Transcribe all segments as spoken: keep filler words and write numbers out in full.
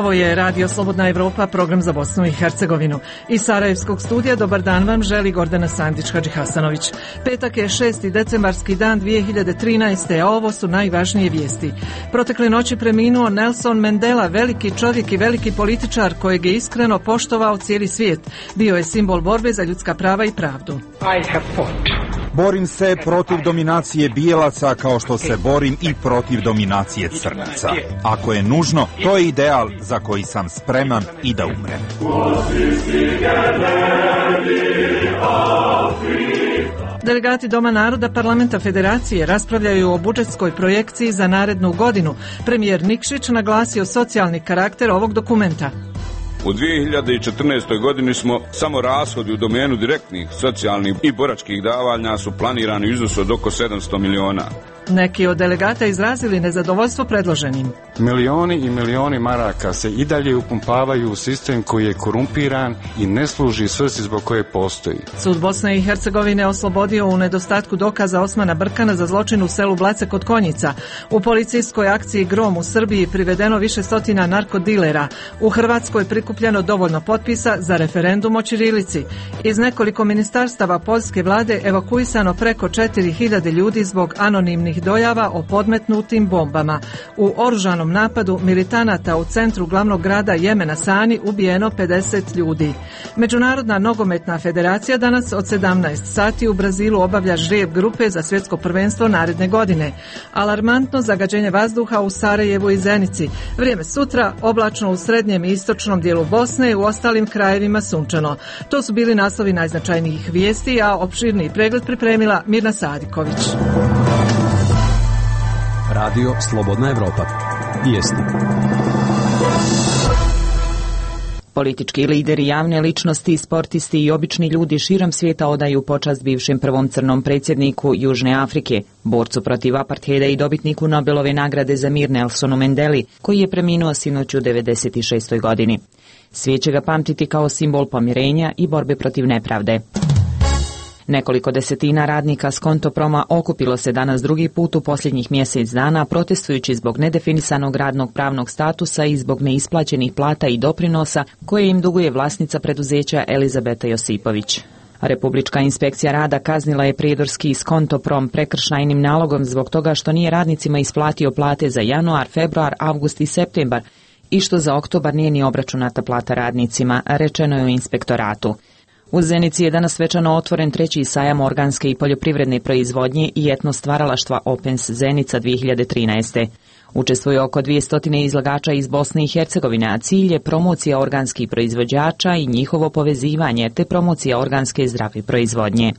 Ovo je Radio Slobodna Evropa, program za Bosnu i Hercegovinu. Iz Sarajevskog studija dobar dan vam želi Gordana Sandić-Hadžihasanović. Petak je šesti decembarski dan dvije hiljade trinaeste. a ovo su najvažnije vijesti. Protekle noći preminuo Nelson Mandela, veliki čovjek i veliki političar kojeg je iskreno poštovao cijeli svijet. Bio je simbol borbe za ljudska prava i pravdu. Borim se protiv dominacije bijelaca kao što se borim i protiv dominacije crnaca. Ako je nužno, to je ideal za koji sam spreman i da umrem. Delegati Doma naroda Parlamenta Federacije raspravljaju o budžetskoj projekciji za narednu godinu. Premijer Nikšić naglasio socijalni karakter ovog dokumenta. U dvije hiljade četrnaestoj. godini smo samo rashodi u domenu direktnih, socijalnih i boračkih davanja su planirani u iznosu od oko sedamsto miliona. Neki od delegata izrazili nezadovoljstvo predloženim. Milioni i milioni maraka se i dalje upumpavaju u sistem koji je korumpiran i ne služi svrsi zbog koje postoji. Sud Bosne i Hercegovine oslobodio u nedostatku dokaza Osmana Brkana za zločin u selu Blace kod Konjica. U policijskoj akciji Grom u Srbiji privedeno više stotina narkodilera. U Hrvatskoj prikupljeno dovoljno potpisa za referendum o ćirilici. Iz nekoliko ministarstava poljske vlade evakuisano preko četiri hiljade ljudi zbog anonimnih dojava o podmetnutim bombama. U oružanom napadu militanata u centru glavnog grada Jemena Sani ubijeno pedeset ljudi. Međunarodna nogometna federacija danas od sedamnaest sati u Brazilu obavlja žrijeb grupe za svjetsko prvenstvo naredne godine. Alarmantno zagađenje vazduha u Sarajevu i Zenici. Vrijeme sutra oblačno u srednjem i istočnom dijelu Bosne i u ostalim krajevima sunčano. To su bili naslovi najznačajnijih vijesti, a opširniji pregled pripremila Mirna Sadiković. Radio Slobodna Evropa. Vijesti. Politički lideri, javne ličnosti, sportisti i obični ljudi širom svijeta odaju počast bivšem prvom crnom predsjedniku Južne Afrike, borcu protiv apartheida i dobitniku Nobelove nagrade za mir Nelsonu Mandeli, koji je preminuo sinoć u devedeset šestoj. godini. Svijet će ga pamtiti kao simbol pomirenja i borbe protiv nepravde. Nekoliko desetina radnika s Kontoproma okupilo se danas drugi put u posljednjih mjesec dana protestujući zbog nedefinisanog radnog pravnog statusa i zbog neisplaćenih plata i doprinosa koje im duguje vlasnica preduzeća Elizabeta Josipović. Republička inspekcija rada kaznila je prijedorski Skontoprom prekršajnim nalogom zbog toga što nije radnicima isplatio plate za januar, februar, avgust i septembar i što za oktobar nije ni obračunata plata radnicima, rečeno je u inspektoratu. U Zenici je danas svečano otvoren treći sajam organske i poljoprivredne proizvodnje i etno stvaralaštva Opens Zenica dvije hiljade trinaeste. Učestvuje oko dvjesto izlagača iz Bosne i Hercegovine, a cilj je promocija organskih proizvođača i njihovo povezivanje te promocija organske zdrave proizvodnje.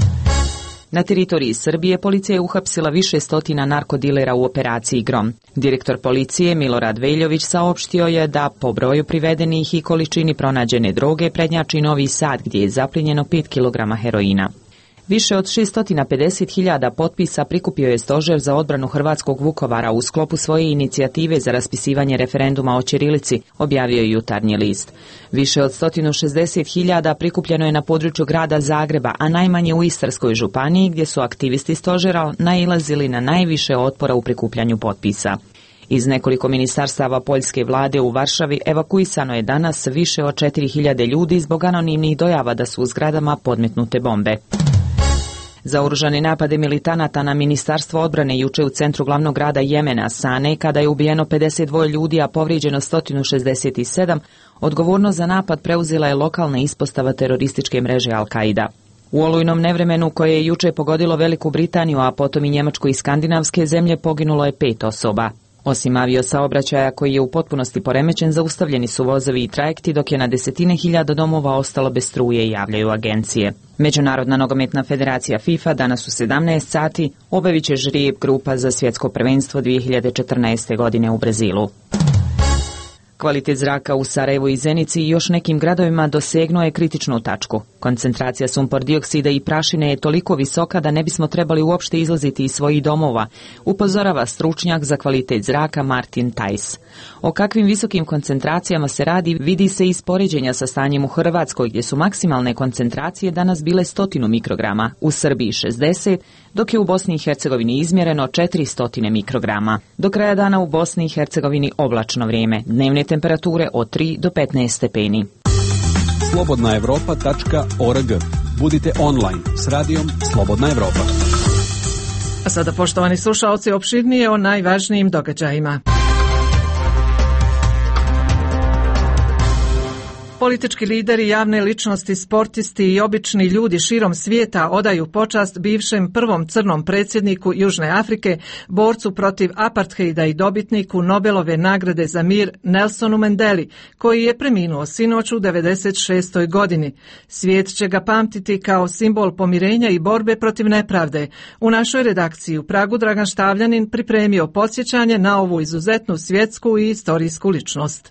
Na teritoriji Srbije policija je uhapsila više stotina narkodilera u operaciji Grom. Direktor policije Milorad Veljović saopštio je da po broju privedenih i količini pronađene droge prednjači Novi Sad gdje je zaplijenjeno pet kilograma heroina. Više od šesto pedeset hiljada potpisa prikupio je Stožer za odbranu hrvatskog Vukovara u sklopu svoje inicijative za raspisivanje referenduma o ćirilici, objavio je Jutarnji list. Više od sto šezdeset hiljada prikupljeno je na području grada Zagreba, a najmanje u Istarskoj županiji gdje su aktivisti Stožera nailazili na najviše otpora u prikupljanju potpisa. Iz nekoliko ministarstava poljske vlade u Varšavi evakuisano je danas više od četiri hiljade ljudi zbog anonimnih dojava da su u zgradama podmetnute bombe. Za oružane napade militanata na Ministarstvo odbrane juče u centru glavnog grada Jemena Sane, kada je ubijeno pedeset dva ljudi, a povrijeđeno sto šezdeset sedam, odgovornost za napad preuzela je lokalna ispostava terorističke mreže Al-Qaida. U olujnom nevremenu koje je juče pogodilo Veliku Britaniju, a potom i Njemačku i skandinavske zemlje, poginulo je pet osoba. Osim aviosaobraćaja koji je u potpunosti poremećen, zaustavljeni su vozovi i trajekti, dok je na desetine hiljada domova ostalo bez struje, javljaju agencije. Međunarodna nogometna federacija FIFA danas u sedamnaest sati obavit će žrijeb grupa za svjetsko prvenstvo dvije hiljade četrnaeste. godine u Brazilu. Kvalitet zraka u Sarajevu i Zenici i još nekim gradovima dosegnuo je kritičnu tačku. Koncentracija sumpor dioksida i prašine je toliko visoka da ne bismo trebali uopšte izlaziti iz svojih domova, upozorava stručnjak za kvalitet zraka Martin Tajs. O kakvim visokim koncentracijama se radi vidi se iz poređenja sa stanjem u Hrvatskoj, gdje su maksimalne koncentracije danas bile stotinu mikrograma, u Srbiji šezdeset, dok je u Bosni i Hercegovini izmjereno četiristo mikrograma. Do kraja dana u Bosni i Hercegovini oblačno vrijeme. Dnevne temperature od tri do petnaest stepeni. slobodna evropa tačka org. Budite online s radijom Slobodna Evropa. A sada, poštovani slušaoci, opširnije o najvažnijim događajima. Politički lideri, javne ličnosti, sportisti i obični ljudi širom svijeta odaju počast bivšem prvom crnom predsjedniku Južne Afrike, borcu protiv apartheida i dobitniku Nobelove nagrade za mir Nelsonu Mandeli, koji je preminuo sinoć u devedeset šestoj godini. Svijet će ga pamtiti kao simbol pomirenja i borbe protiv nepravde. U našoj redakciji u Pragu Dragan Štavljanin pripremio podsjećanje na ovu izuzetnu svjetsku i istorijsku ličnost.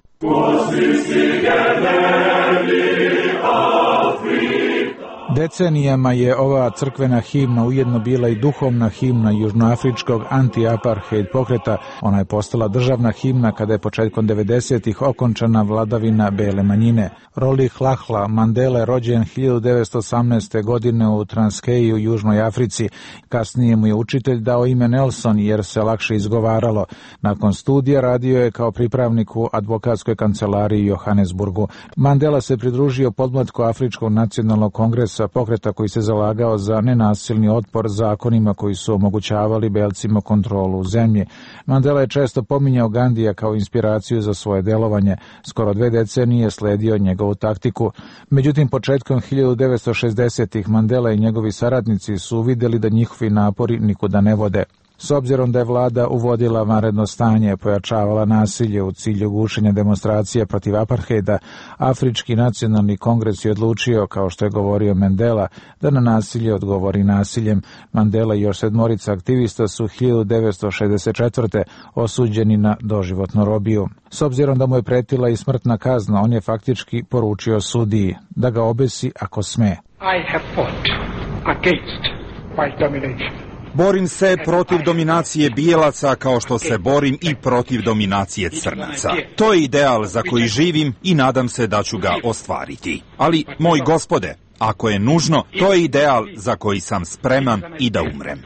Decenijama je ova crkvena himna ujedno bila i duhovna himna južnoafričkog anti-apartheid pokreta. Ona je postala državna himna kada je početkom devedesetih okončana vladavina bele manjine. Rolihlahla Lahla Mandela je rođen hiljadu devetsto osamnaeste. godine u Transkeji u Južnoj Africi. Kasnije mu je učitelj dao ime Nelson jer se lakše izgovaralo. Nakon studija radio je kao pripravnik u advokatskoj kancelariji u Johannesburgu. Mandela se pridružio podmlatku Afričkog nacionalnog kongresa, pokreta koji se zalagao za nenasilni otpor zakonima koji su omogućavali belcima kontrolu zemlje. Mandela je često pominjao Gandija kao inspiraciju za svoje delovanje. Skoro dve decenije sledio njegovu taktiku. Međutim, početkom hiljadu devetsto šezdesetih. Mandela i njegovi saradnici su uvidjeli da njihovi napori nikuda ne vode. S obzirom da je vlada uvodila vanredno stanje, pojačavala nasilje u cilju gušenja demonstracije protiv apartheida, Afrički nacionalni kongres je odlučio, kao što je govorio Mandela, da na nasilje odgovori nasiljem. Mandela i još sedmorica aktivista su hiljadu devetsto šezdeset četvrte. osuđeni na doživotnu robiju. S obzirom da mu je pretila i smrtna kazna, on je faktički poručio sudiji da ga obesi ako sme. I have fought against white domination. Borim se protiv dominacije bijelaca kao što se borim i protiv dominacije crnaca. To je ideal za koji živim i nadam se da ću ga ostvariti. Ali, moj gospode, ako je nužno, to je ideal za koji sam spreman i da umrem.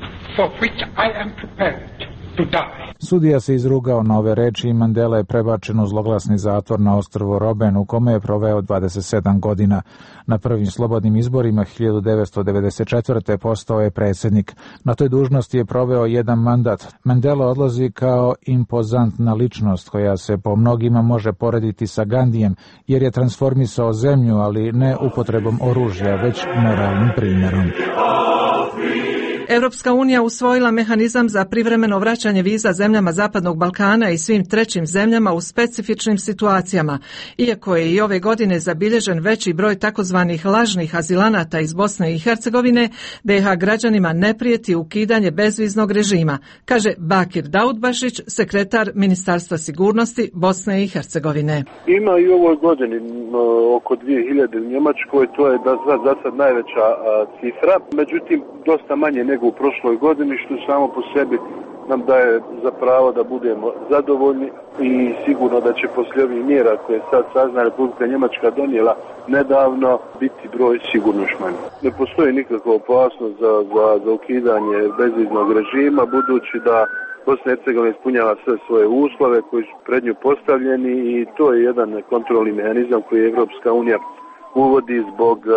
Sudija se izrugao na ove reči i Mandela je prebačen u zloglasni zatvor na ostrvu Robben, u kome je proveo dvadeset sedam godina. Na prvim slobodnim izborima hiljadu devetsto devedeset četvrte. postao je predsjednik. Na toj dužnosti je proveo jedan mandat. Mandela odlazi kao impozantna ličnost koja se po mnogima može porediti sa Gandijem, jer je transformisao zemlju, ali ne upotrebom oružja, već moralnim primjerom. Europska unija usvojila mehanizam za privremeno vraćanje viza zemljama Zapadnog Balkana i svim trećim zemljama u specifičnim situacijama. Iako je i ove godine zabilježen veći broj takozvanih lažnih azilanata iz Bosne i Hercegovine, be ha građanima ne prijeti ukidanje bezviznog režima, kaže Bakir Daudbašić, sekretar Ministarstva sigurnosti Bosne i Hercegovine. Ima i u ovoj godini oko dvije hiljade u Njemačkoj, to je da za sad najveća cifra, međutim dosta manje nego u prošloj godini, što samo po sebi nam daje za pravo da budemo zadovoljni i sigurno da će poslije ovih mjera koje sad sazna Republika Njemačka donijela nedavno biti broj sigurno još manji. Ne postoji nikakva opasnost za, za, za ukidanje bezviznog režima, budući da Bosna i Hercegovina ispunjava sve svoje uslove koji su pred nju postavljeni i to je jedan kontrolni mehanizam koji Evropska unija uvodi zbog uh,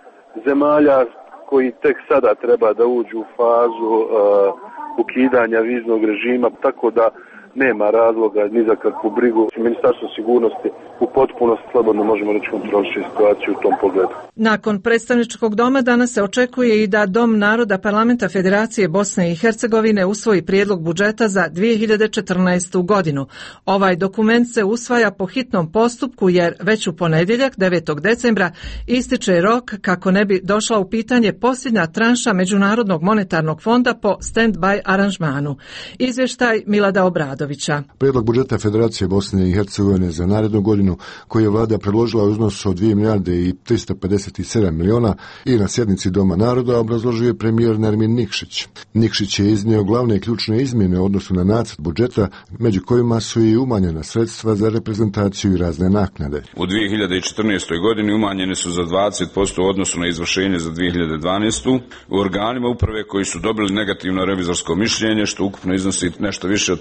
zemalja koji tek sada treba da uđu u fazu uh, ukidanja viznog režima, tako da nema razloga ni za kakvu brigu. Ministarstvo sigurnosti u potpunosti slobodno možemo reći kontroliše situaciju u tom pogledu. Nakon predstavničkog doma danas se očekuje i da Dom naroda Parlamenta Federacije Bosne i Hercegovine usvoji prijedlog budžeta za dvije hiljade četrnaestu. godinu. Ovaj dokument se usvaja po hitnom postupku jer već u ponedjeljak devetog decembra ističe rok kako ne bi došla u pitanje posljednja tranša Međunarodnog monetarnog fonda po stand-by aranžmanu. Izvještaj Milada Obrada. Prijedlog budžeta Federacije Bosne i Hercegovine za narednu godinu, koji je vlada predložila u iznosu od dvije milijarde i tristo pedeset sedam miliona i na sjednici Doma naroda obrazložio je premijer Nermin Nikšić. Nikšić je iznio glavne i ključne izmjene u odnosu na nacrt budžeta, među kojima su i umanjena sredstva za reprezentaciju i razne naknade. U dvije hiljade četrnaestoj. godini umanjene su za dvadeset posto u odnosu na izvršenje za dvije hiljade dvanaestu. u organima uprave koji su dobili negativno revizorsko mišljenje, što ukupno iznosi nešto više od tristo šezdeset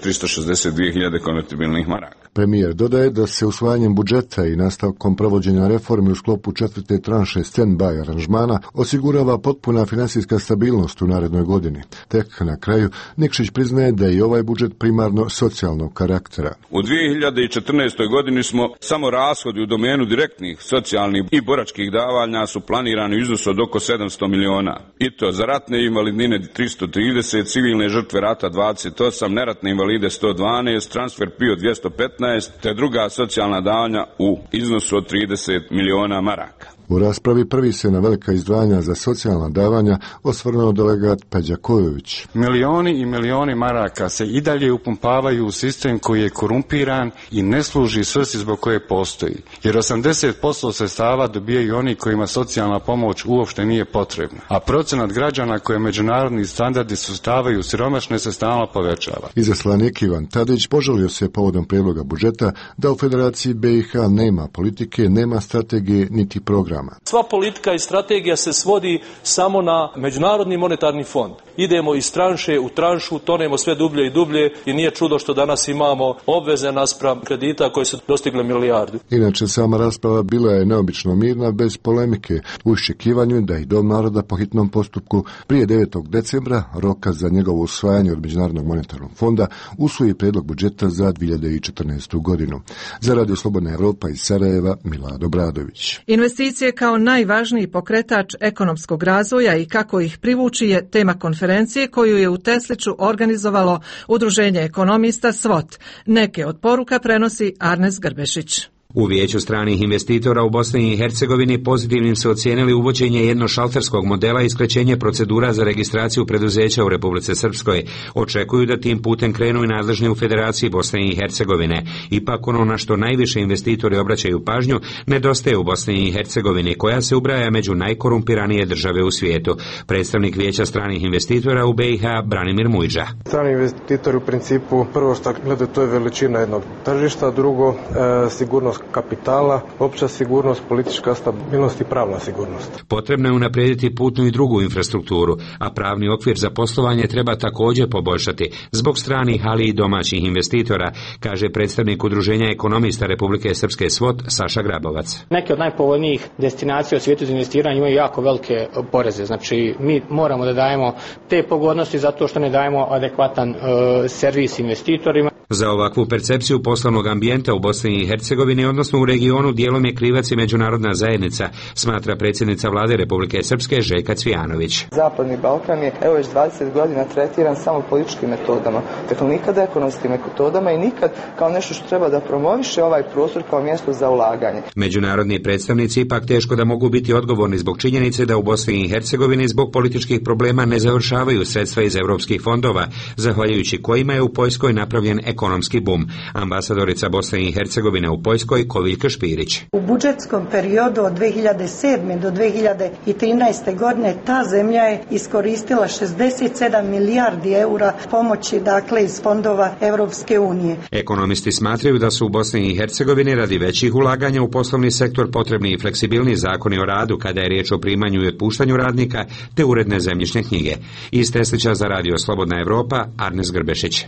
šezdeset dvije hiljade konvertibilnih maraka. Premijer dodaje da se usvajanjem budžeta i nastavkom provođenja reformi u sklopu četvrte tranše stand-by aranžmana osigurava potpuna finansijska stabilnost u narednoj godini. Tek na kraju Nikšić priznaje da je i ovaj budžet primarno socijalnog karaktera. U dvije hiljade četrnaestoj godini smo samo rashodi u domenu direktnih socijalnih i boračkih davanja su planirani u iznosu od oko sedamsto miliona. I to za ratne invalidnine tristo trideset, civilne žrtve rata dvadeset osam, neratne invalide sto dvanaest, transfer P I O dvjesto petnaest te druga socijalna davanja u iznosu od trideset miliona maraka. U raspravi prvi se na velika izdvajanja za socijalna davanja osvrnuo delegat Peđa Kojović. Milioni i milioni maraka se i dalje upumpavaju u sistem koji je korumpiran i ne služi svrsi zbog koje postoji. Jer osamdeset posto sredstava dobijaju oni kojima socijalna pomoć uopšte nije potrebna. A procenat građana koje međunarodni standardi sustavaju siromašne se stalno povećava. Izaslanik Ivan Tadić požalio se povodom prijedloga budžeta da u Federaciji B i H nema politike, nema strategije niti programa. Sva politika i strategija se svodi samo na Međunarodni monetarni fond. Idemo iz tranše u tranšu, tonemo sve dublje i dublje i nije čudo što danas imamo obveze naspram kredita koje su dostigle milijardu. Inače, sama rasprava bila je neobično mirna, bez polemike, u iščekivanju da i Dom naroda po hitnom postupku prije devetog decembra, roka za njegovo usvajanje od Međunarodnog monetarnog fonda, usvoji prijedlog budžeta za dvije hiljade četrnaestu godinu. Za Radio Slobodna Evropa iz Sarajeva, Milad Obradović. Investicije kao najvažniji pokretač ekonomskog razvoja i kako ih privući je tema konferencije koju je u Tesliću organizovalo Udruženje ekonomista S W O T. Neke od poruka prenosi Arnes Grbešić. U Vijeću stranih investitora u Bosni i Hercegovini pozitivnim su ocijenili uvođenje jednošalterskog modela i skraćenje procedura za registraciju preduzeća u Republici Srpskoj. Očekuju da tim putem krenu i nadležni u Federaciji Bosne i Hercegovine. Ipak ono na što najviše investitori obraćaju pažnju nedostaje u Bosni i Hercegovini, koja se ubraja među najkorumpiranije države u svijetu. Predstavnik Vijeća stranih investitora u B i H Branimir Mujđa. Strani investitori u principu prvo što gledaju to je veličina jednog tržišta, drugo e, sigurnost kapitala, opća sigurnost, politička stabilnost i pravna sigurnost. Potrebno je unaprijediti putnu i drugu infrastrukturu, a pravni okvir za poslovanje treba također poboljšati zbog stranih, ali i domaćih investitora, kaže predstavnik Udruženja ekonomista Republike Srpske S W O T Saša Grabovac. Neke od najpovoljnijih destinacija u svijetu za investiranje imaju jako velike poreze, znači mi moramo da dajemo te pogodnosti zato što ne dajemo adekvatan uh, servis investitorima. Za ovakvu percepciju poslovnog ambijenta u Bosni i Hercegovini, odnosno u regionu, dijelom je krivac i međunarodna zajednica, smatra predsjednica vlade Republike Srpske Željka Cvijanović. Zapadni Balkan je evo već dvadeset godina tretiran samo političkim metodama, dakle nikada ekonomskim metodama i nikad kao nešto što treba da promoviše ovaj prostor kao mjesto za ulaganje. Međunarodni predstavnici ipak teško da mogu biti odgovorni zbog činjenice da u Bosni i Hercegovini zbog političkih problema ne završavaju sredstva iz europskih fondova, zahvaljujući kojima je u Poljskoj napravljen ekonomski bum. Ambasadorica Bosne i Hercegovine u Poljskoj Koviljka Špirić. U budžetskom periodu od dvije hiljade sedme do dvije hiljade trinaeste godine ta zemlja je iskoristila šezdeset sedam milijardi eura pomoći, dakle iz fondova Europske unije. Ekonomisti smatraju da su u Bosni i Hercegovini radi većih ulaganja u poslovni sektor potrebni i fleksibilni zakoni o radu kada je riječ o primanju i otpuštanju radnika te uredne zemljišne knjige. Iz Teslića za Radio Slobodna Evropa, Arnes Grbešić.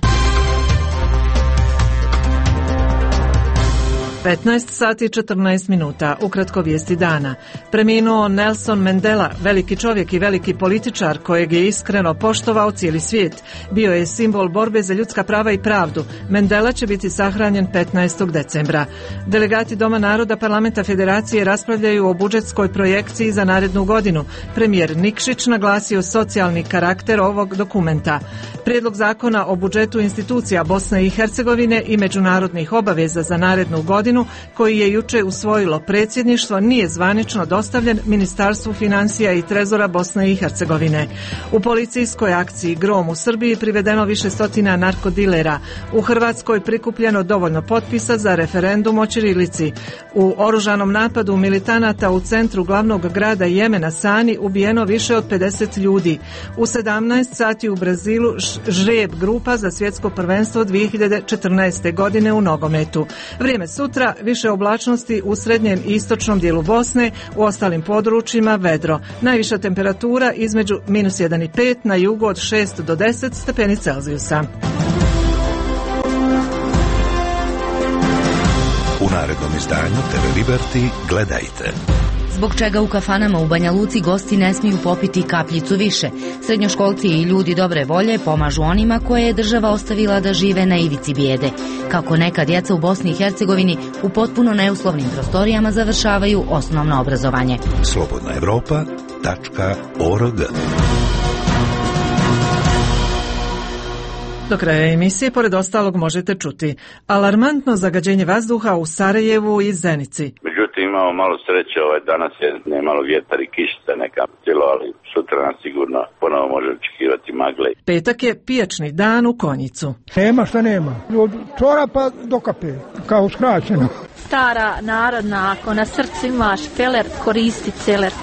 petnaest sati i četrnaest minuta, ukratko vijesti dana. Preminuo Nelson Mandela, veliki čovjek i veliki političar kojeg je iskreno poštovao cijeli svijet. Bio je simbol borbe za ljudska prava i pravdu. Mandela će biti sahranjen petnaestog decembra. Delegati Doma naroda Parlamenta Federacije raspravljaju o budžetskoj projekciji za narednu godinu. Premijer Nikšić naglasio socijalni karakter ovog dokumenta. Prijedlog zakona o budžetu institucija Bosne i Hercegovine i međunarodnih obaveza za narednu godinu koji je juče usvojilo predsjedništvo nije zvanično dostavljen Ministarstvu financija i trezora Bosne i Hercegovine. U policijskoj akciji Grom u Srbiji privedeno više stotina narkodilera. U Hrvatskoj prikupljeno dovoljno potpisa za referendum o ćirilici. U oružanom napadu militanata u centru glavnog grada Jemena Sani ubijeno više od pedeset ljudi. U sedamnaest sati u Brazilu žreb grupa za svjetsko prvenstvo dvije hiljade četrnaeste godine u nogometu. Vrijeme sutra više oblačnosti u srednjem i istočnom dijelu Bosne, u ostalim područjima vedro. Najviša temperatura između minus jedan i pet, na jugu od šest do deset stepeni Celzijusa. narednom izdanju T V Liberty gledajte. Zbog čega u kafanama u Banja Luci gosti ne smiju popiti kapljicu više. Srednjoškolci i ljudi dobre volje pomažu onima koje je država ostavila da žive na ivici bijede. Kako neka djeca u Bosni i Hercegovini u potpuno neuslovnim prostorijama završavaju osnovno obrazovanje. slobodna evropa tačka org. Do kraja emisije, pored ostalog, možete čuti alarmantno zagađenje vazduha u Sarajevu i Zenici. Međutim, imamo malo sreće, ovaj, danas je ne malo vjetar i kišica neka cijelo, ali sutra nas sigurno ponovo može očekivati magle. Petak je pijačni dan u Konjicu. Nema šta nema, od čorapa do kape, kao skraćeno. Stara narodna, ako na srcu imaš feler, koristi celer.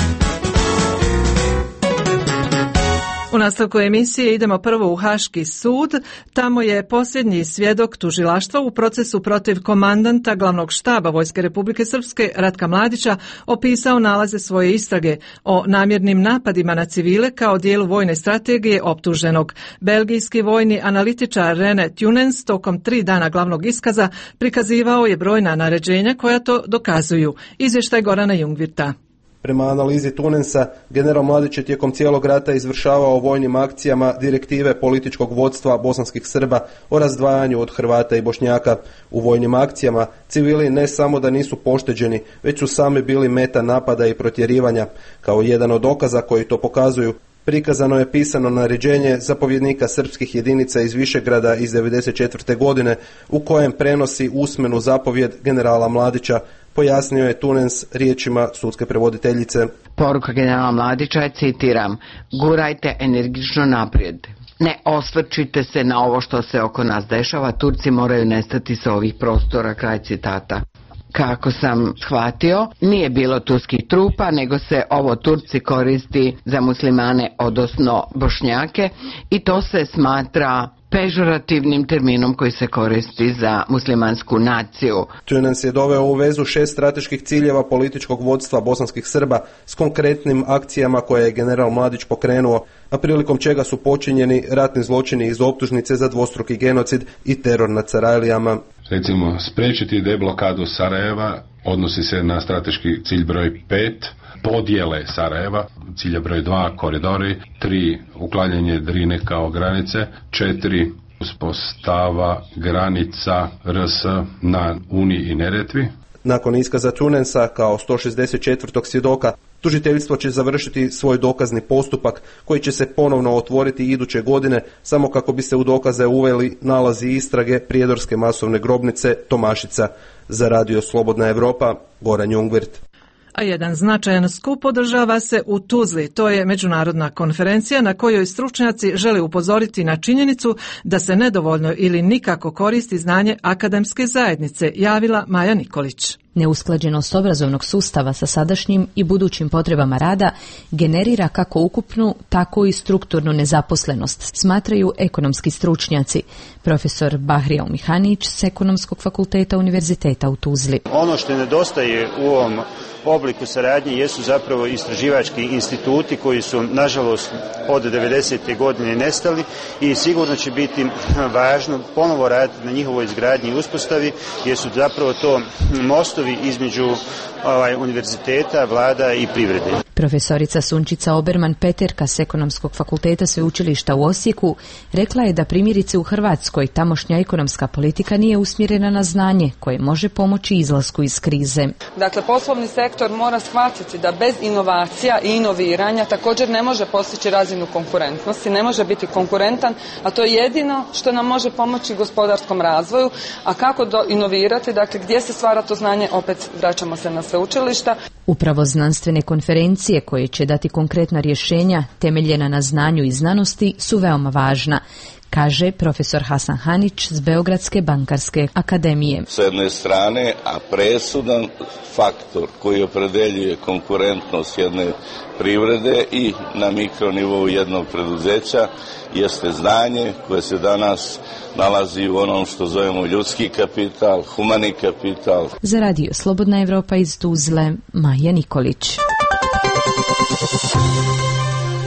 U nastavku emisije idemo prvo u Haški sud. Tamo je posljednji svjedok tužilaštva u procesu protiv komandanta glavnog štaba Vojske Republike Srpske Ratka Mladića opisao nalaze svoje istrage o namjernim napadima na civile kao dijelu vojne strategije optuženog. Belgijski vojni analitičar René Tunens tokom tri dana glavnog iskaza prikazivao je brojna naređenja koja to dokazuju. Izvještaj Gorana Jungvirta. Prema analizi Tunensa, general Mladić je tijekom cijelog rata izvršavao vojnim akcijama direktive političkog vodstva bosanskih Srba o razdvajanju od Hrvata i Bošnjaka. U vojnim akcijama civili ne samo da nisu pošteđeni, već su sami bili meta napada i protjerivanja. Kao jedan od dokaza koji to pokazuju, prikazano je pisano naređenje zapovjednika srpskih jedinica iz Višegrada iz devedeset četvrte. godine u kojem prenosi usmenu zapovjed generala Mladića, pojasnio je Tunens riječima sudske prevoditeljice. Poruka generala Mladića je, citiram, gurajte energično naprijed. Ne osvrčite se na ovo što se oko nas dešava, Turci moraju nestati sa ovih prostora, kraj citata. Kako sam shvatio, nije bilo turskih trupa, nego se ovo Turci koristi za muslimane, odnosno Bošnjake, i to se smatra pežorativnim terminom koji se koristi za muslimansku naciju. Tunens je doveo u vezu šest strateških ciljeva političkog vodstva bosanskih Srba s konkretnim akcijama koje je general Mladić pokrenuo, a prilikom čega su počinjeni ratni zločini iz optužnice za dvostruki genocid i teror nad Sarajlijama. Recimo, spriječiti deblokadu Sarajeva odnosi se na strateški cilj broj pet, podjele Sarajeva, cilja broj dva, koridori, tri, uklanjanje Drine kao granice, četiri, uspostava granica R S na Uni i Neretvi. Nakon iskaza Tunensa kao sto šezdeset četvrtog svjedoka, tužiteljstvo će završiti svoj dokazni postupak koji će se ponovno otvoriti iduće godine samo kako bi se u dokaze uveli nalazi istrage prijedorske masovne grobnice Tomašica. Za radio Slobodna Evropa, Goran Jungvirt. A jedan značajan skup održava se u Tuzli. To je međunarodna konferencija na kojoj stručnjaci žele upozoriti na činjenicu da se nedovoljno ili nikako koristi znanje akademske zajednice, javila Maja Nikolić. Neusklađenost obrazovnog sustava sa sadašnjim i budućim potrebama rada generira kako ukupnu, tako i strukturnu nezaposlenost, smatraju ekonomski stručnjaci. Profesor Bahrija Umihanić s Ekonomskog fakulteta Univerziteta u Tuzli. Ono što nedostaje u ovom obliku saradnje jesu zapravo istraživački instituti koji su nažalost od devedesete. godine nestali i sigurno će biti važno ponovo raditi na njihovoj izgradnji i uspostavi, jer su zapravo to mostovi između ovaj, univerziteta, vlada i privrede. Profesorica Sunčica Oberman-Peterka s Ekonomskog fakulteta Sveučilišta u Osijeku rekla je da primjerice u Hrvatskoj tamošnja ekonomska politika nije usmjerena na znanje koje može pomoći izlasku iz krize. Dakle, poslovni sektor mora shvatiti da bez inovacija i inoviranja također ne može postići razinu konkurentnosti, ne može biti konkurentan, a to je jedino što nam može pomoći gospodarskom razvoju. A kako do inovirati, dakle gdje se stvara to znanje, opet vraćamo se na sveučilišta. Upravo znanstvene konferencije koje će dati konkretna rješenja temeljena na znanju i znanosti su veoma važna, kaže profesor Hasan Hanić s Beogradske bankarske akademije. S jedne strane, a presudan faktor koji opredeljuje konkurentnost jedne privrede i na mikronivou jednog preduzeća jeste znanje koje se danas nalazi u onom što zovemo ljudski kapital, humani kapital. Za radio Slobodna Evropa iz Tuzle, Maja Nikolić.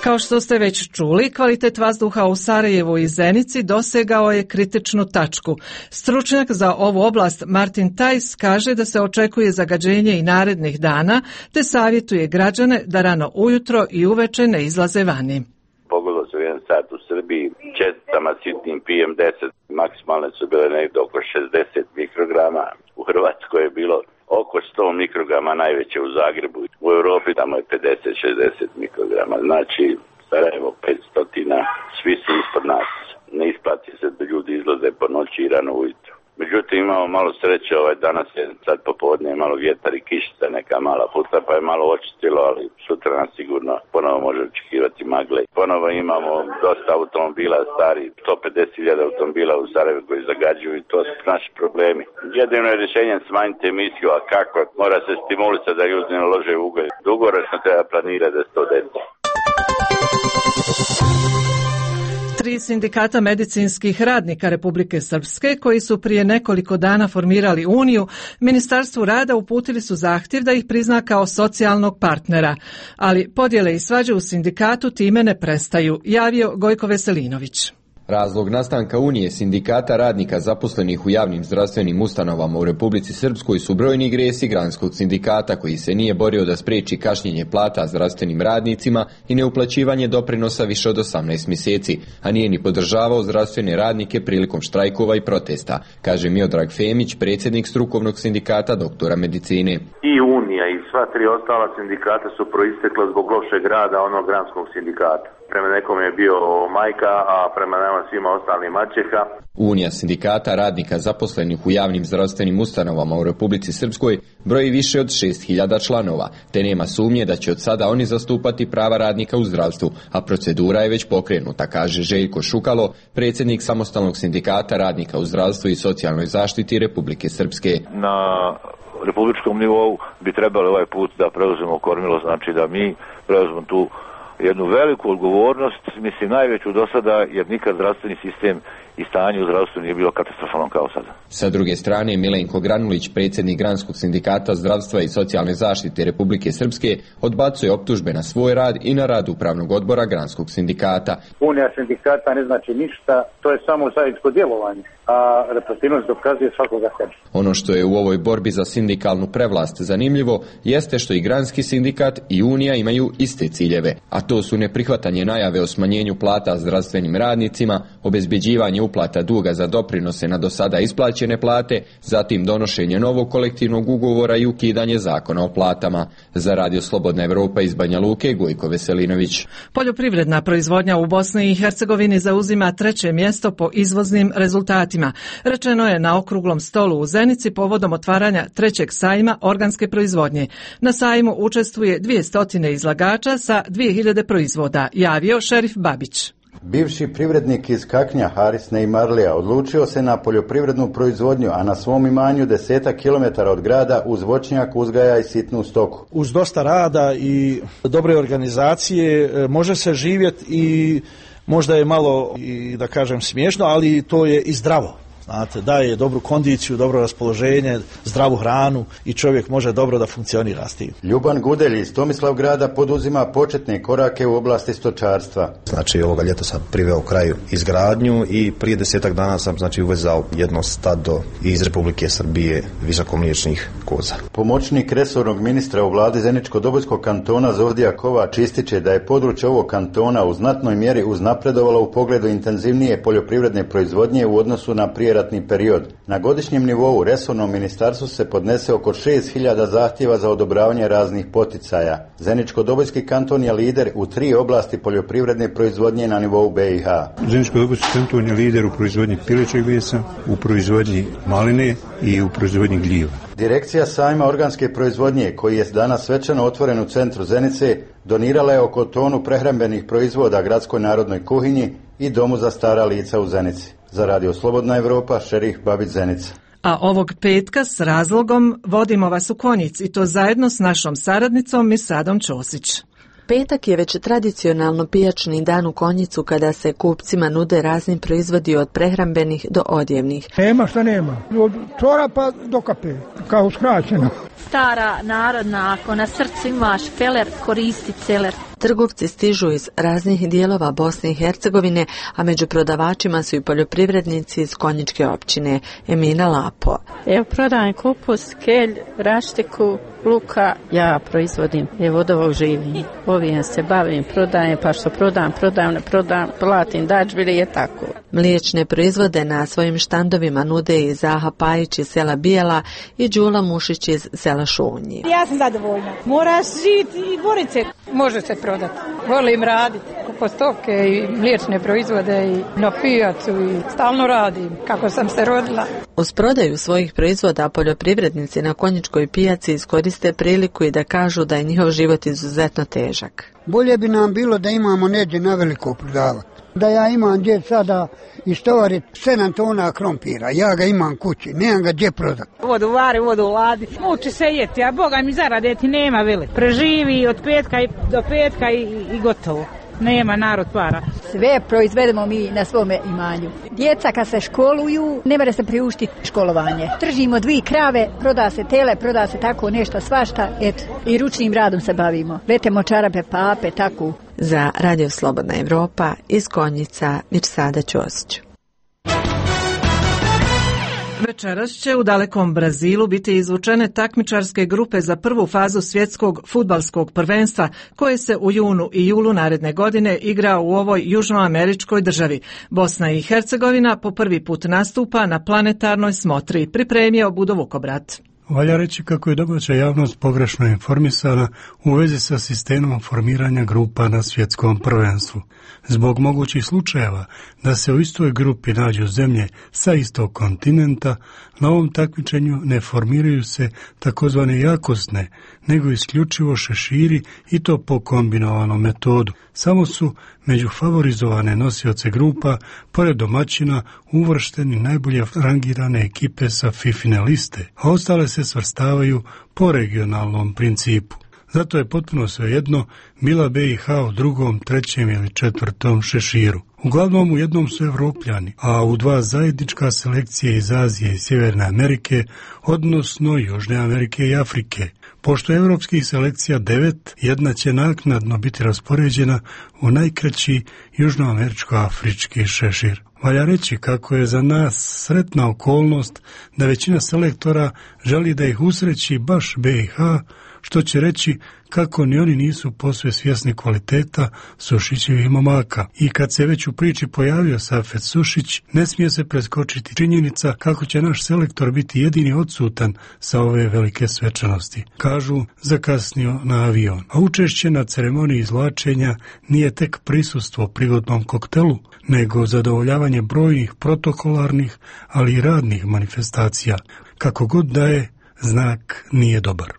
Kao što ste već čuli, kvalitet vazduha u Sarajevu i Zenici dosegao je kritičnu tačku. Stručnjak za ovu oblast Martin Tajs kaže da se očekuje zagađenje i narednih dana, te savjetuje građane da rano ujutro i uveče ne izlaze vani. Pogodilo se u jedan sat u Srbiji česticama sitnim P M deset, maksimalne su bile negdje oko šezdeset mikrograma, u Hrvatskoj je bilo oko sto mikrograma, najveće u Zagrebu, u Europi tamo je pedeset do šezdeset mikrograma, znači Sarajevo petsto, svi su ispod nas. Ne isplati se da ljudi izlaze po noći i rano ujutro. Međutim, imamo malo sreće, ovaj danas je sad popodne malo vjetar i kišica, neka mala puta, pa je malo očistilo, ali sutra nas sigurno ponovo može očekivati magle. Ponovo imamo dosta automobila stari, sto pedeset hiljada automobila u Sarajevu koji zagađuju i to su naši problemi. Jedino je rješenje smanjiti emisiju, a kako? Mora se stimulisati da ljudi ne lože ugalj. Dugoročno treba planirati da se to desi. Tri sindikata medicinskih radnika Republike Srpske, koji su prije nekoliko dana formirali Uniju, Ministarstvu rada uputili su zahtjev da ih prizna kao socijalnog partnera. Ali podjele i svađe u sindikatu time ne prestaju, javio Gojko Veselinović. Razlog nastanka Unije sindikata radnika zaposlenih u javnim zdravstvenim ustanovama u Republici Srpskoj su brojni gresi granskog sindikata koji se nije borio da spriječi kašnjenje plata zdravstvenim radnicima i neuplaćivanje doprinosa više od osamnaest mjeseci, a nije ni podržavao zdravstvene radnike prilikom štrajkova i protesta, kaže Miodrag Femić, predsjednik strukovnog sindikata doktora medicine. I Unija i sva tri ostala sindikata su proistekla zbog lošeg rada onog granskog sindikata. Prema nekom je bio majka, a prema nama svima ostalim maćeha. Unija sindikata radnika zaposlenih u javnim zdravstvenim ustanovama u Republici Srpskoj broji više od šest hiljada članova, te nema sumnje da će od sada oni zastupati prava radnika u zdravstvu, a procedura je već pokrenuta, kaže Željko Šukalo, predsjednik samostalnog sindikata radnika u zdravstvu i socijalnoj zaštiti Republike Srpske. Na republičkom nivou bi trebali ovaj put da preuzmemo kormilo, znači da mi preuzmemo tu jednu veliku odgovornost, mislim najveću do sada, jer nikad zdravstveni sistem i stanje u zdravstvu nije bilo katastrofalno kao sada. Sa druge strane, Milenko Granulić, predsjednik Granskog sindikata zdravstva i socijalne zaštite Republike Srpske, odbacuje optužbe na svoj rad i na rad upravnog odbora Granskog sindikata. Unija sindikata ne znači ništa, to je samo zajedničko djelovanje, a reprezentativnost dokazuje svakoga sebe. Ono što je u ovoj borbi za sindikalnu prevlast zanimljivo jeste što i Granski sindikat i Unija imaju iste ciljeve, a to su neprihvatanje najave o smanjenju plata zdravstvenim radnicima, obezbeđivanje uplata duga za doprinose na do sada isplaćene plate, zatim donošenje novog kolektivnog ugovora i ukidanje zakona o platama. Za Radio Slobodna Evropa iz Banja Luke, Gojko Veselinović. Poljoprivredna proizvodnja u Bosni i Hercegovini zauzima treće mjesto po izvoznim rezultatima. Rečeno je na okruglom stolu u Zenici povodom otvaranja trećeg sajma organske proizvodnje. Na sajmu učestvuje dvjesto izlagača sa dvije hiljade proizvoda, javio Šerif Babić. Bivši privrednik iz Kaknja, Haris Neymarlija, odlučio se na poljoprivrednu proizvodnju, a na svom imanju desetak kilometara od grada uz voćnjak uzgaja i sitnu stoku. Uz dosta rada i dobre organizacije može se živjeti i možda je malo, i da kažem, smiješno, ali to je i zdravo. Znate, daje dobru kondiciju, dobro raspoloženje, zdravu hranu i čovjek može dobro da funkcionira s tim. Ljuban Gudelj iz Tomislavgrada poduzima početne korake u oblasti stočarstva. Znači, ovoga ljeta sam priveo kraju izgradnju i prije desetak dana sam znači uvezao jedno stado iz Republike Srbije visokomliječnih koza. Pomoćnik resornog ministra u vladi Zeničko-Dobojskog kantona Zordija Kovač ističe da je područje ovog kantona u znatnoj mjeri uznapredovalo u pogledu intenzivnije poljoprivredne proizvodnje u odnosu na prije ratni period. Na godišnjem nivou resornom ministarstvu se podnese oko šest hiljada zahtjeva za odobravanje raznih poticaja. Zeničko-Dobojski kanton je lider u tri oblasti poljoprivredne proizvodnje na nivou B i H. Zeničko-Dobojski kanton je lider u proizvodnji pilećeg mesa, u proizvodnji maline i u proizvodnji gljiva. Direkcija sajma organske proizvodnje, koji je danas svečano otvoren u centru Zenice, donirala je oko tonu prehrambenih proizvoda Gradskoj narodnoj kuhinji i Domu za stara lica u Zenici. Za Radio Slobodna Evropa, Šerif Babić, Zenica. A ovog petka s razlogom vodimo vas u Konjic i to zajedno s našom saradnicom Misadom Ćosić. Petak je već tradicionalno pijačni dan u Konjicu kada se kupcima nude razni proizvodi od prehrambenih do odjevnih. Nema šta nema, od čorapa do kape, kao skraćeno. Stara narodna, ako na srcu imaš feler, koristi celer. Trgovci stižu iz raznih dijelova Bosne i Hercegovine, a među prodavačima su i poljoprivrednici iz Konjičke općine. Emina Lapo. Evo prodajem kupus, kelj, raštiku, luka. Ja proizvodim, evo od ovog živim. Ovim se bavim, prodajem, pa što prodam, prodam, ne prodam, platim dađbili, je tako. Mliječne proizvode na svojim štandovima nude i Zaha Pajić iz sela Bijela i Đula Mušić iz sela Šunji. Ja sam zadovoljna. Moraš žiti i boriti se. Može se prodati. Volim raditi. Oko stoke i mliječne proizvode i na pijacu i stalno radim kako sam se rodila. Uz prodaju svojih proizvoda poljoprivrednici na Konjičkoj pijaci iskoriste priliku i da kažu da je njihov život izuzetno težak. Bolje bi nam bilo da imamo neđe na veliko prodavati. Da ja imam gdje sada istovarit sedam tona krompira, ja ga imam kući, nemam ga gdje prodati. Vodu vari, vodu ladi, muči se jeti, a Boga mi zaradeti nema veli. Preživi od petka i, do petka i, i gotovo. Nema narod para. Sve proizvedemo mi na svome imanju. Djeca kad se školuju, ne mora se priuštiti školovanje. Tržimo dvije krave, proda se tele, proda se tako nešto svašta, eto. I ručnim radom se bavimo. Letemo čarape, pape, tako. Za Radio Slobodna Evropa iz Konjica, Mirsada Ćosić. Večeras će u dalekom Brazilu biti izvučene takmičarske grupe za prvu fazu svjetskog fudbalskog prvenstva koje se u junu i julu naredne godine igra u ovoj južnoameričkoj državi. Bosna i Hercegovina po prvi put nastupa na planetarnoj smotri, pripremio Budo Vukobrat. Valja reći kako je domaća javnost pogrešno informisana u vezi sa sistemom formiranja grupa na svjetskom prvenstvu. Zbog mogućih slučajeva da se u istoj grupi nađu zemlje sa istog kontinenta, na ovom takmičenju ne formiraju se takozvane jakosne, nego isključivo šeširi i to po kombinovanom metodu. Samo su među favorizovane nosioce grupa, pored domaćina, uvršteni najbolje rangirane ekipe sa fifine liste, a ostale se svrstavaju po regionalnom principu. Zato je potpuno svejedno bila B i H u drugom, trećem ili četvrtom šeširu. Uglavnom u jednom su Evropljani, a u dva zajednička selekcije iz Azije i Sjeverne Amerike, odnosno Južne Amerike i Afrike. Pošto je evropskih selekcija devet, jedna će naknadno biti raspoređena u najkraći južnoameričko-afrički šešir. Valja reći kako je za nas sretna okolnost da većina selektora želi da ih usreći baš B i H, što će reći kako ni oni nisu posve svjesni kvaliteta Sušićevih momaka. I kad se već u priči pojavio Safet Sušić, ne smije se preskočiti činjenica kako će naš selektor biti jedini odsutan sa ove velike svečanosti. Kažu, zakasnio na avion. A učešće na ceremoniji izvlačenja nije tek prisustvo prigodnom koktelu, nego zadovoljavanje brojnih protokolarnih, ali i radnih manifestacija. Kako god da je, znak nije dobar.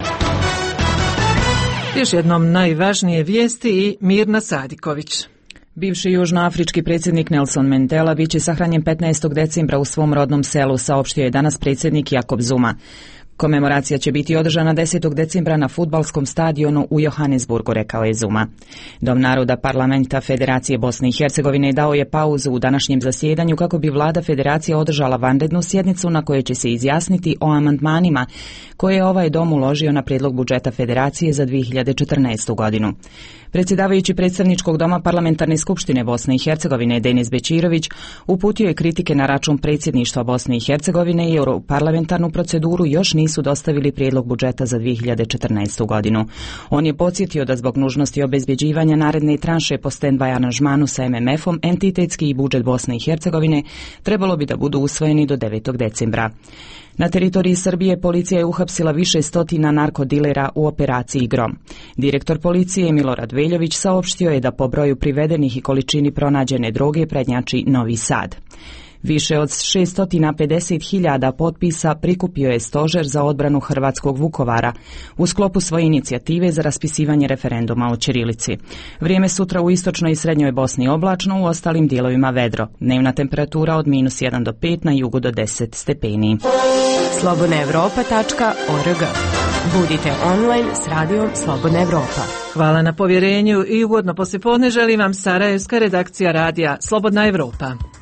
Još jednom najvažnije vijesti i Mirna Sadiković. Bivši južnoafrički predsjednik Nelson Mandela bit će sahranjen petnaestog decembra u svom rodnom selu, saopštio je danas predsjednik Jakob Zuma. Komemoracija će biti održana desetog decembra na fudbalskom stadionu u Johannesburgu, rekao je Zuma. Dom naroda parlamenta Federacije Bosne i Hercegovine dao je pauzu u današnjem zasjedanju kako bi vlada federacije održala vanrednu sjednicu na kojoj će se izjasniti o amandmanima koje je ovaj dom uložio na prijedlog budžeta federacije za dvije hiljade četrnaestu godinu. Predsjedavajući predstavničkog doma parlamentarne skupštine Bosne i Hercegovine Denis Bečirović uputio je kritike na račun predsjedništva Bosne i Hercegovine jer u parlamentarnu proceduru još nisu dostavili prijedlog budžeta za dvije hiljade četrnaestu godinu. On je podsjetio da zbog nužnosti obezbjeđivanja naredne tranše po stand-by aranžmanu sa M M F-om entitetski i budžet Bosne i Hercegovine trebalo bi da budu usvojeni do devetog decembra. Na teritoriji Srbije policija je uhapsila više stotina narkodilera u operaciji Grom. Direktor policije Milorad Veljović saopštio je da po broju privedenih i količini pronađene droge prednjači Novi Sad. Više od šesto pedeset hiljada potpisa prikupio je Stožer za odbranu hrvatskog Vukovara u sklopu svoje inicijative za raspisivanje referenduma o ćirilici. Vrijeme sutra u istočnoj i srednjoj Bosni oblačno, u ostalim dijelovima vedro. Dnevna temperatura od minus jedan do pet, na jugu do deset stepeni. slobodna evropa tačka org. Budite online s radijom Slobodna Evropa. Hvala na povjerenju i ugodno poslijepodne želim vam sarajevska redakcija radija Slobodna Evropa.